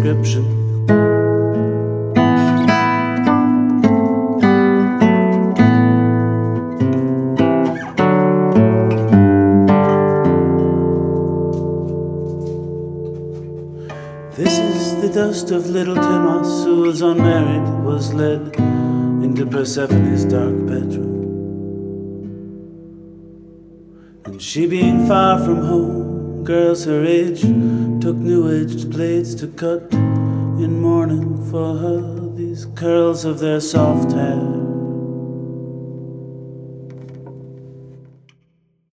description. This is the dust of little Timos, who was unmarried, was led into Persephone's dark bedroom. And she, being far from home, girls her age took new-aged blades to cut in mourning for her these curls of their soft hair.